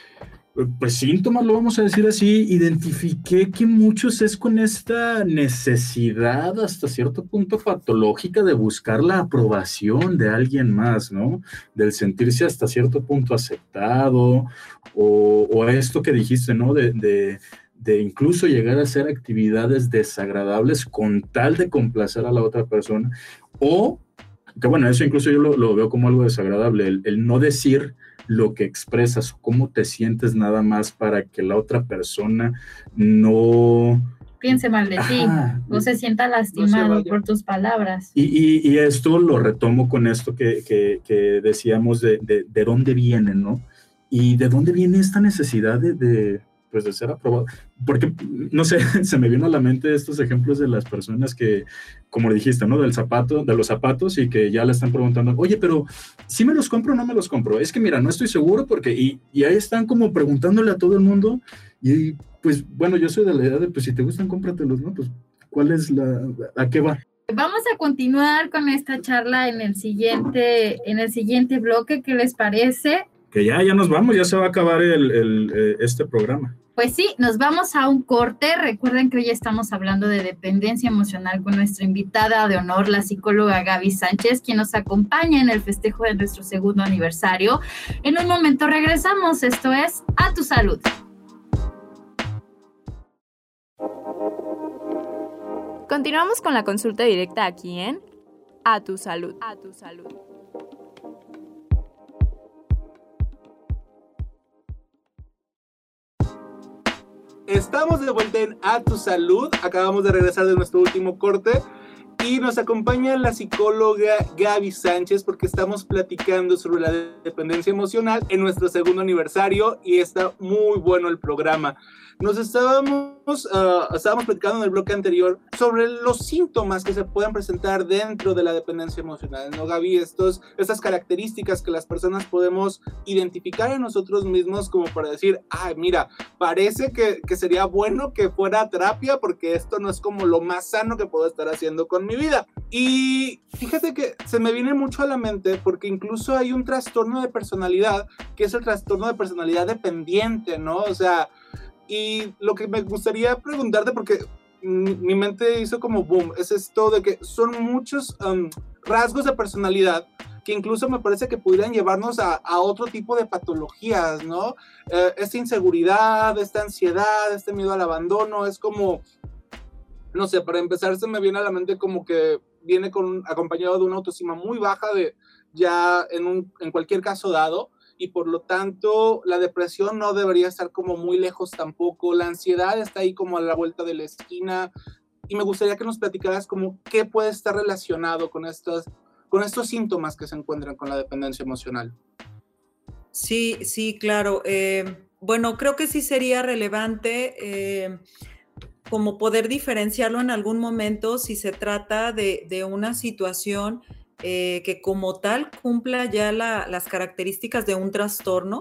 pues síntomas, lo vamos a decir así, identifiqué que muchos es con esta necesidad hasta cierto punto patológica de buscar la aprobación de alguien más, ¿no? Del sentirse hasta cierto punto aceptado o, o esto que dijiste, ¿no? De, de, de incluso llegar a hacer actividades desagradables con tal de complacer a la otra persona o que bueno, eso incluso yo lo, lo veo como algo desagradable, el, el no decir lo que expresas, cómo te sientes nada más para que la otra persona no piense mal de ti, Ajá, o se sienta lastimado no se por tus palabras. Y, y, y esto lo retomo con esto que, que, que decíamos de, de, de dónde viene, ¿no? Y de dónde viene esta necesidad de, de, pues de ser aprobado. Porque, no sé, se me vino a la mente estos ejemplos de las personas que, como dijiste, ¿no? Del zapato, de los zapatos y que ya le están preguntando, oye, pero ¿sí me los compro o no me los compro? Es que mira, no estoy seguro porque, y, y ahí están como preguntándole a todo el mundo y pues, bueno, yo soy de la edad de, pues si te gustan, cómpratelos, ¿no? Pues, ¿cuál es la, a qué va? Vamos a continuar con esta charla en el siguiente, en el siguiente bloque, ¿qué les parece? Que ya, ya nos vamos, ya se va a acabar el, el, eh, este programa. Pues sí, nos vamos a un corte. Recuerden que hoy estamos hablando de dependencia emocional con nuestra invitada de honor, la psicóloga Gaby Sánchez, quien nos acompaña en el festejo de nuestro segundo aniversario. En un momento regresamos, esto es A Tu Salud. Continuamos con la consulta directa aquí en A Tu Salud. A Tu Salud. Estamos de vuelta en A Tu Salud. Acabamos de regresar de nuestro último corte y nos acompaña la psicóloga Gaby Sánchez porque estamos platicando sobre la dependencia emocional en nuestro segundo aniversario y está muy bueno el programa. Nos estábamos, uh, estábamos platicando en el bloque anterior sobre los síntomas que se pueden presentar dentro de la dependencia emocional, ¿no, Gaby? Estos, estas características que las personas podemos identificar en nosotros mismos como para decir, ah, mira, parece que, que sería bueno que fuera terapia porque esto no es como lo más sano que puedo estar haciendo con mi vida. Y fíjate que se me viene mucho a la mente porque incluso hay un trastorno de personalidad que es el trastorno de personalidad dependiente, ¿no? O sea, y lo que me gustaría preguntarte, porque mi mente hizo como boom, es esto de que son muchos um, rasgos de personalidad que incluso me parece que pudieran llevarnos a, a otro tipo de patologías, ¿no? Eh, esta inseguridad, esta ansiedad, este miedo al abandono, es como, no sé, para empezar se me viene a la mente como que viene con, acompañado de una autoestima muy baja de ya en, un, en cualquier caso dado, y por lo tanto la depresión no debería estar como muy lejos tampoco, la ansiedad está ahí como a la vuelta de la esquina, y me gustaría que nos platicaras como qué puede estar relacionado con estos, con estos síntomas que se encuentran con la dependencia emocional. Sí, sí, claro. Eh, bueno, creo que sí sería relevante eh, como poder diferenciarlo en algún momento si se trata de, de una situación Eh, que como tal cumpla ya la, las características de un trastorno,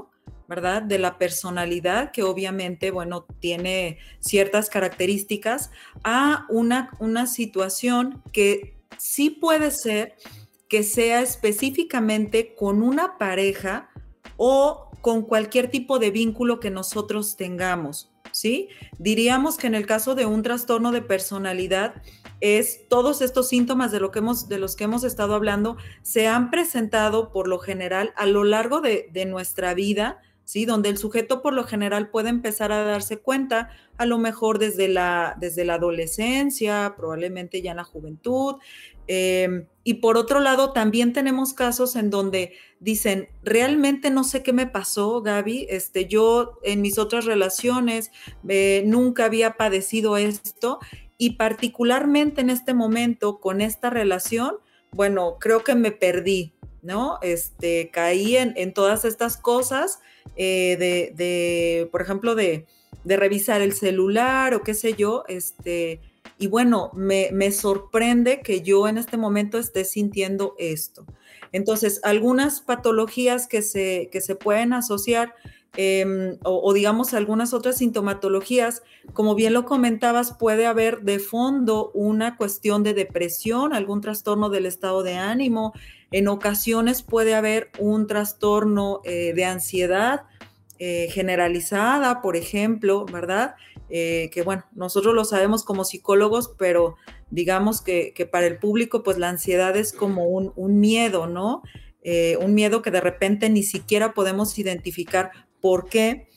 ¿verdad? De la personalidad, que obviamente, bueno, tiene ciertas características, a una, una situación que sí puede ser que sea específicamente con una pareja o con cualquier tipo de vínculo que nosotros tengamos, ¿sí? Diríamos que en el caso de un trastorno de personalidad, es todos estos síntomas de, lo que hemos, de los que hemos estado hablando se han presentado por lo general a lo largo de, de nuestra vida, ¿sí? Donde el sujeto por lo general puede empezar a darse cuenta, a lo mejor desde la, desde la adolescencia, probablemente ya en la juventud. Eh, y por otro lado, también tenemos casos en donde dicen, realmente no sé qué me pasó, Gaby, este, yo en mis otras relaciones eh, nunca había padecido esto, y particularmente en este momento con esta relación, bueno, creo que me perdí, ¿no? Este, caí en, en todas estas cosas eh, de, de, por ejemplo, de, de revisar el celular o qué sé yo, este, y bueno, me, me sorprende que yo en este momento esté sintiendo esto. Entonces, algunas patologías que se, que se pueden asociar Eh, o, o digamos algunas otras sintomatologías, como bien lo comentabas, puede haber de fondo una cuestión de depresión, algún trastorno del estado de ánimo, en ocasiones puede haber un trastorno eh, de ansiedad eh, generalizada, por ejemplo, ¿verdad? Eh, que bueno, nosotros lo sabemos como psicólogos, pero digamos que, que para el público, pues la ansiedad es como un, un miedo, ¿no? Eh, un miedo que de repente ni siquiera podemos identificar. ¿Por qué?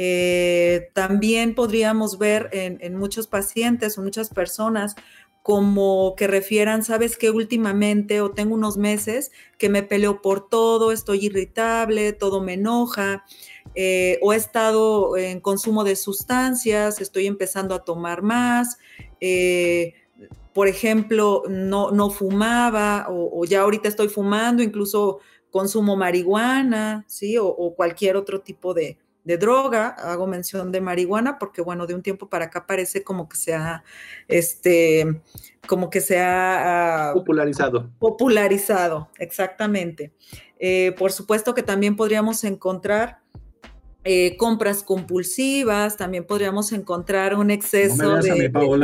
Eh, también podríamos ver en, en muchos pacientes o muchas personas como que refieran, sabes que últimamente o tengo unos meses que me peleo por todo, estoy irritable, todo me enoja, eh, o he estado en consumo de sustancias, estoy empezando a tomar más, eh, por ejemplo, no, no fumaba o, o ya ahorita estoy fumando, incluso consumo marihuana, ¿sí? O, o cualquier otro tipo de, de droga. Hago mención de marihuana porque, bueno, de un tiempo para acá parece como que se ha, este, como que se ha... Uh, popularizado. Popularizado, exactamente. Eh, por supuesto que también podríamos encontrar Eh, compras compulsivas, también podríamos encontrar un exceso no me de... a mí, Paola.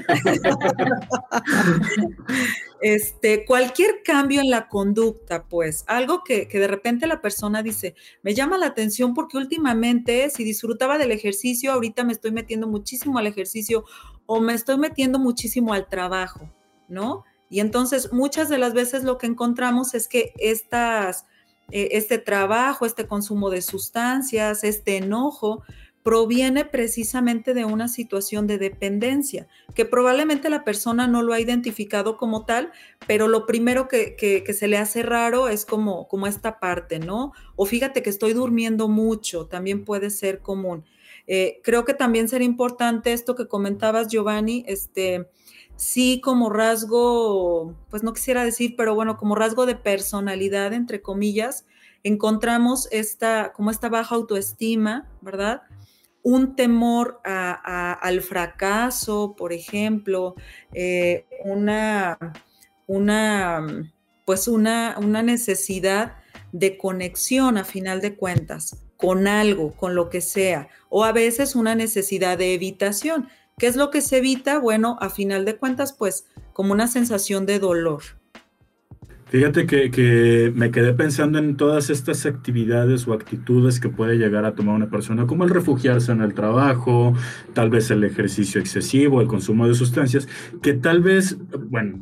este, cualquier cambio en la conducta, pues, algo que, que de repente la persona dice, me llama la atención porque últimamente si disfrutaba del ejercicio, ahorita me estoy metiendo muchísimo al ejercicio o me estoy metiendo muchísimo al trabajo, ¿no? Y entonces muchas de las veces lo que encontramos es que estas... este trabajo, este consumo de sustancias, este enojo, proviene precisamente de una situación de dependencia, que probablemente la persona no lo ha identificado como tal, pero lo primero que, que, que se le hace raro es como, como esta parte, ¿no? O fíjate que estoy durmiendo mucho, también puede ser común. Eh, creo que también sería importante esto que comentabas, Giovanni, este... sí como rasgo, pues no quisiera decir, pero bueno, como rasgo de personalidad, entre comillas, encontramos esta, como esta baja autoestima, ¿verdad? Un temor a, a, al fracaso, por ejemplo, eh, una, una, pues una, una necesidad de conexión a final de cuentas, con algo, con lo que sea, o a veces una necesidad de evitación. ¿Qué es lo que se evita? Bueno, a final de cuentas, pues, como una sensación de dolor. Fíjate que, que me quedé pensando en todas estas actividades o actitudes que puede llegar a tomar una persona, como el refugiarse en el trabajo, tal vez el ejercicio excesivo, el consumo de sustancias, que tal vez, bueno,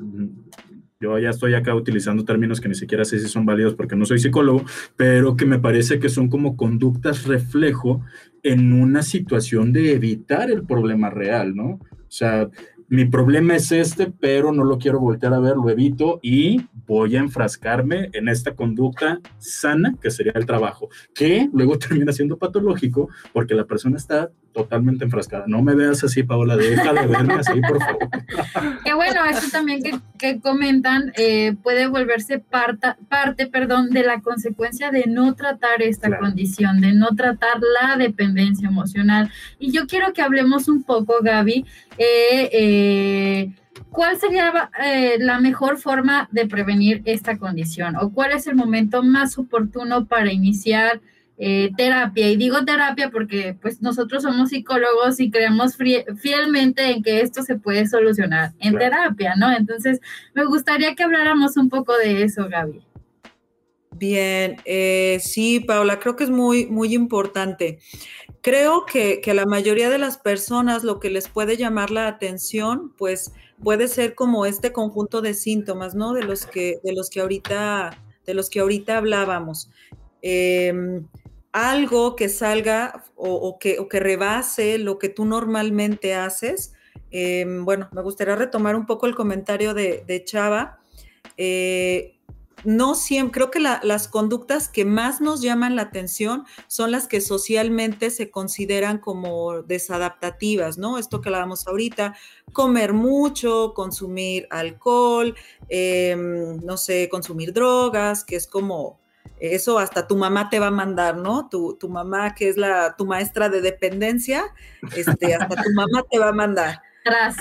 yo ya estoy acá utilizando términos que ni siquiera sé si son válidos porque no soy psicólogo, pero que me parece que son como conductas reflejo en una situación de evitar el problema real, ¿no? O sea, mi problema es este, pero no lo quiero voltear a ver, lo evito y voy a enfrascarme en esta conducta sana, que sería el trabajo, que luego termina siendo patológico porque la persona está totalmente enfrascada. No me veas así, Paola, deja de verme así, por favor. Que bueno, eso también que, que comentan eh, puede volverse parta, parte perdón, de la consecuencia de no tratar esta claro. condición, de no tratar la dependencia emocional. Y yo quiero que hablemos un poco, Gaby, eh, eh, ¿cuál sería eh, la mejor forma de prevenir esta condición? ¿O cuál es el momento más oportuno para iniciar eh, terapia. Y digo terapia porque pues nosotros somos psicólogos y creemos frie- fielmente en que esto se puede solucionar en Claro. terapia, ¿no? Entonces, me gustaría que habláramos un poco de eso, Gaby. Bien, eh, sí, Paula, creo que es muy, muy importante. Creo que, que a la mayoría de las personas lo que les puede llamar la atención, pues puede ser como este conjunto de síntomas, ¿no? De los que, de los que ahorita, de los que ahorita hablábamos. Eh, algo que salga o, o que, o que rebase lo que tú normalmente haces. Eh, bueno, me gustaría retomar un poco el comentario de, de Chava. Eh, no siempre, creo que la, las conductas que más nos llaman la atención son las que socialmente se consideran como desadaptativas, ¿no? Esto que hablábamos ahorita, comer mucho, consumir alcohol, eh, no sé, consumir drogas, que es como, eso hasta tu mamá te va a mandar, ¿no? Tu, tu mamá, que es la, tu maestra de dependencia, este, hasta tu mamá te va a mandar. Tras.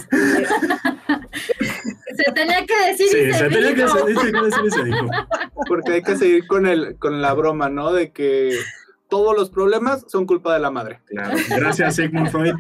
Se tenía que decir Sí, y se, se tenía que dijo. decir, se tenía que decir y se dijo. Porque hay que seguir con, el, con la broma, ¿no? De que todos los problemas son culpa de la madre. Claro, gracias Sigmund Freud.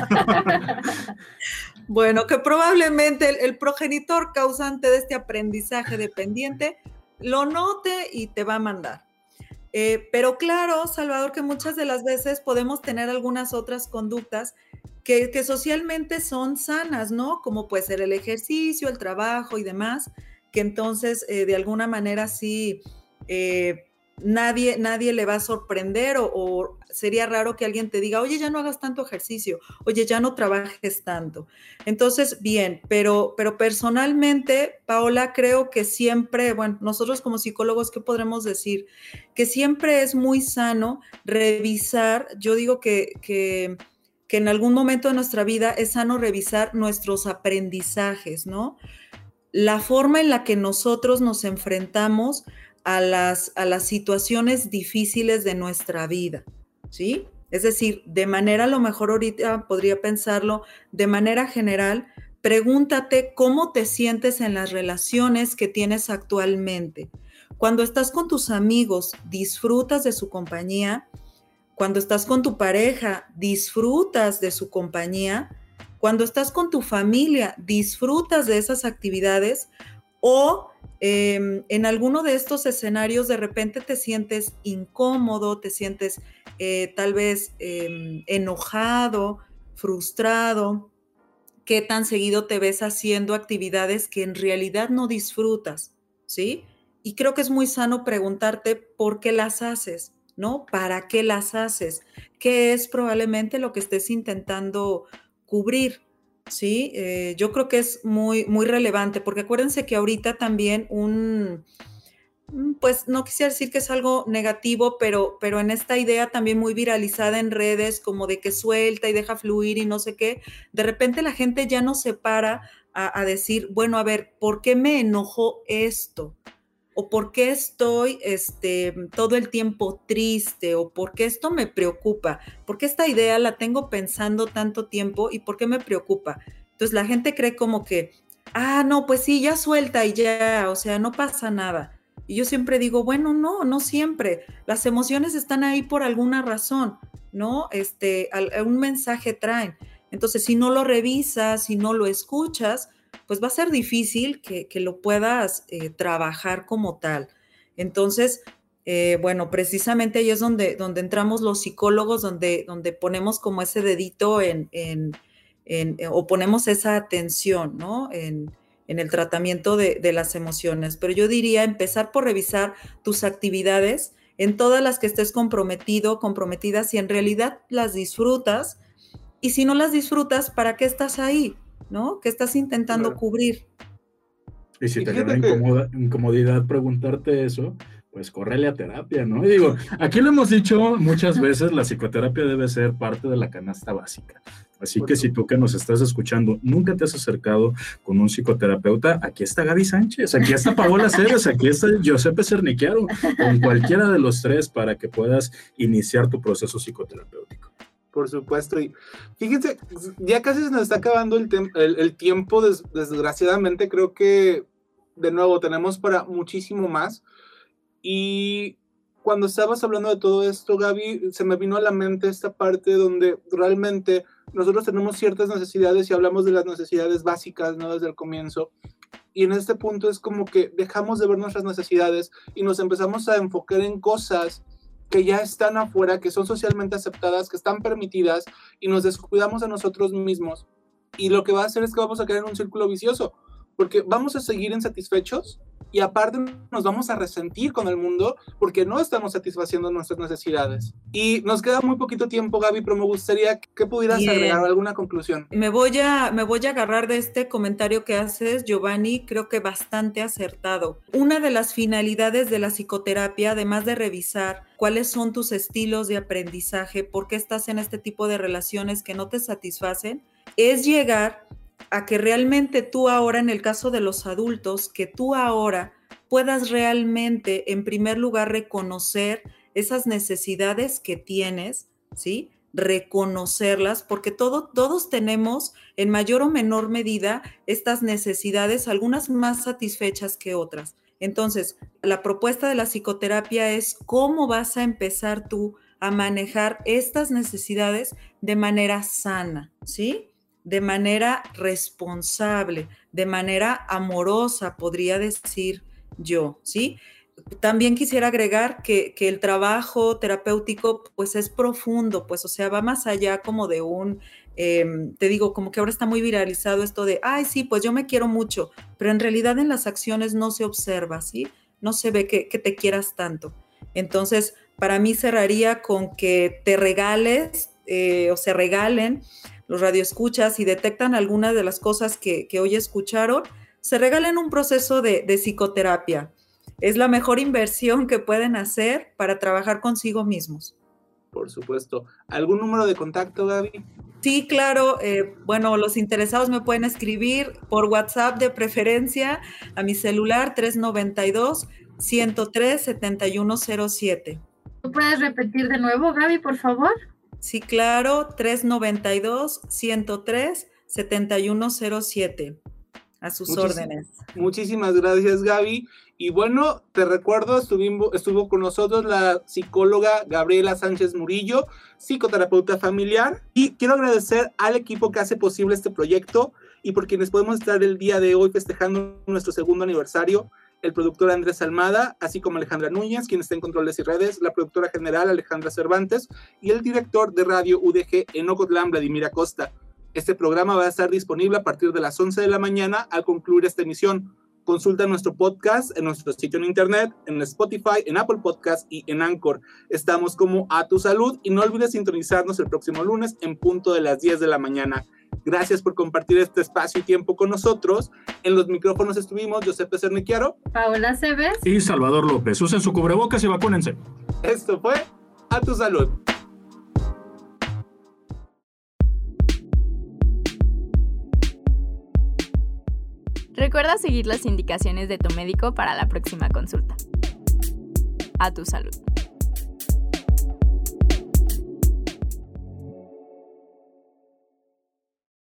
Bueno, que probablemente el, el progenitor causante de este aprendizaje dependiente lo note y te va a mandar. Eh, pero claro, Salvador, que muchas de las veces podemos tener algunas otras conductas que, que socialmente son sanas, ¿no? Como puede ser el ejercicio, el trabajo y demás, que entonces eh, de alguna manera sí eh, nadie, nadie le va a sorprender o, o sería raro que alguien te diga, oye, ya no hagas tanto ejercicio, oye, ya no trabajes tanto. Entonces, bien, pero, pero personalmente, Paola, creo que siempre, bueno, nosotros como psicólogos, ¿qué podremos decir? Que siempre es muy sano revisar, yo digo que, que, que en algún momento de nuestra vida es sano revisar nuestros aprendizajes, ¿no? La forma en la que nosotros nos enfrentamos a las, a las situaciones difíciles de nuestra vida, ¿sí? Es decir, de manera, a lo mejor ahorita podría pensarlo, de manera general, pregúntate cómo te sientes en las relaciones que tienes actualmente. Cuando estás con tus amigos, ¿disfrutas de su compañía? Cuando estás con tu pareja, ¿disfrutas de su compañía? Cuando estás con tu familia, ¿disfrutas de esas actividades? O eh, en alguno de estos escenarios de repente te sientes incómodo, te sientes eh, tal vez eh, enojado, frustrado. ¿Qué tan seguido te ves haciendo actividades que en realidad no disfrutas? ¿Sí? Y creo que es muy sano preguntarte por qué las haces, ¿no? ¿Para qué las haces? ¿Qué es probablemente lo que estés intentando cubrir? Sí, eh, yo creo que es muy, muy relevante, porque acuérdense que ahorita también un, pues no quisiera decir que es algo negativo, pero, pero en esta idea también muy viralizada en redes, como de que suelta y deja fluir y no sé qué, de repente la gente ya no se para a, a decir, bueno, a ver, ¿por qué me enojó esto? ¿O por qué estoy este, todo el tiempo triste? ¿O por qué esto me preocupa? ¿Por qué esta idea la tengo pensando tanto tiempo y por qué me preocupa? Entonces la gente cree como que, ah, no, pues sí, ya suelta y ya, o sea, no pasa nada. Y yo siempre digo, bueno, no, no siempre. Las emociones están ahí por alguna razón, ¿no? Este, un mensaje traen. Entonces, si no lo revisas, si no lo escuchas, pues va a ser difícil que, que lo puedas eh, trabajar como tal. Entonces, eh, bueno, precisamente ahí es donde, donde entramos los psicólogos, donde, donde ponemos como ese dedito en, en, en, o ponemos esa atención, ¿no? En, en el tratamiento de, de las emociones. Pero yo diría empezar por revisar tus actividades en todas las que estés comprometido, comprometida, si en realidad las disfrutas, y si no las disfrutas, ¿para qué estás ahí? ¿No? ¿Qué estás intentando Claro. cubrir? Y si Y te fíjate genera que- incomoda- incomodidad preguntarte eso, pues córrele a terapia, ¿no? Y digo, aquí lo hemos dicho muchas veces, la psicoterapia debe ser parte de la canasta básica. Así Por que si supuesto. tú que nos estás escuchando nunca te has acercado con un psicoterapeuta, aquí está Gaby Sánchez, aquí está Paola Cebes, aquí está Giuseppe Cernichiaro, con cualquiera de los tres para que puedas iniciar tu proceso psicoterapéutico. Por supuesto, y fíjense, ya casi se nos está acabando el, tem- el, el tiempo, des- desgraciadamente creo que de nuevo tenemos para muchísimo más. Y cuando estabas hablando de todo esto, Gaby, se me vino a la mente esta parte donde realmente nosotros tenemos ciertas necesidades y hablamos de las necesidades básicas, ¿no? Desde el comienzo. Y en este punto es como que dejamos de ver nuestras necesidades y nos empezamos a enfocar en cosas que ya están afuera, que son socialmente aceptadas, que están permitidas, y nos descuidamos a nosotros mismos. Y lo que va a hacer es que vamos a caer en un círculo vicioso, porque vamos a seguir insatisfechos y aparte nos vamos a resentir con el mundo porque no estamos satisfaciendo nuestras necesidades. Y nos queda muy poquito tiempo, Gaby, pero me gustaría que pudieras Bien. agregar alguna conclusión. Me voy, a, me voy a agarrar de este comentario que haces, Giovanni, creo que bastante acertado. Una de las finalidades de la psicoterapia, además de revisar cuáles son tus estilos de aprendizaje, por qué estás en este tipo de relaciones que no te satisfacen, es llegar a que realmente tú ahora, en el caso de los adultos, que tú ahora puedas realmente, en primer lugar, reconocer esas necesidades que tienes, ¿sí? Reconocerlas, porque todo, todos tenemos, en mayor o menor medida, estas necesidades, algunas más satisfechas que otras. Entonces, la propuesta de la psicoterapia es cómo vas a empezar tú a manejar estas necesidades de manera sana, ¿sí? De manera responsable, de manera amorosa, podría decir yo, ¿sí? También quisiera agregar que, que el trabajo terapéutico, pues, es profundo, pues, o sea, va más allá como de un, eh, te digo, como que ahora está muy viralizado esto de, ay, sí, pues yo me quiero mucho, pero en realidad en las acciones no se observa, ¿sí? No se ve que, que te quieras tanto. Entonces, para mí cerraría con que te regales eh, o se regalen los radioescuchas y detectan algunas de las cosas que, que hoy escucharon, se regalen un proceso de, de psicoterapia. Es la mejor inversión que pueden hacer para trabajar consigo mismos. Por supuesto. ¿Algún número de contacto, Gaby? Sí, claro. Eh, bueno, los interesados me pueden escribir por WhatsApp de preferencia a mi celular tres noventa y dos, ciento tres, setenta y uno cero siete. ¿Tú puedes repetir de nuevo, Gaby, por favor? Sí, claro, tres noventa y dos, ciento tres, setenta y uno cero siete. A sus Muchis- órdenes. Muchísimas gracias, Gaby. Y bueno, te recuerdo, estuvo, estuvo con nosotros la psicóloga Gabriela Sánchez Murillo, psicoterapeuta familiar. Y quiero agradecer al equipo que hace posible este proyecto y por quienes podemos estar el día de hoy festejando nuestro segundo aniversario. El productor Andrés Almada, así como Alejandra Núñez, quien está en controles y redes, la productora general Alejandra Cervantes y el director de Radio U D G en Ocotlán, Vladimir Acosta. Este programa va a estar disponible a partir de las once de la mañana al concluir esta emisión. Consulta nuestro podcast en nuestro sitio en internet, en Spotify, en Apple Podcast y en Anchor. Estamos como A Tu Salud y no olvides sintonizarnos el próximo lunes en punto de las diez de la mañana. Gracias por compartir este espacio y tiempo con nosotros. En los micrófonos estuvimos Giuseppe Cernichiaro, Paola Cebes y Salvador López. Usen su cubrebocas y vacúnense. Esto fue A Tu Salud. Recuerda seguir las indicaciones de tu médico para la próxima consulta. A Tu Salud.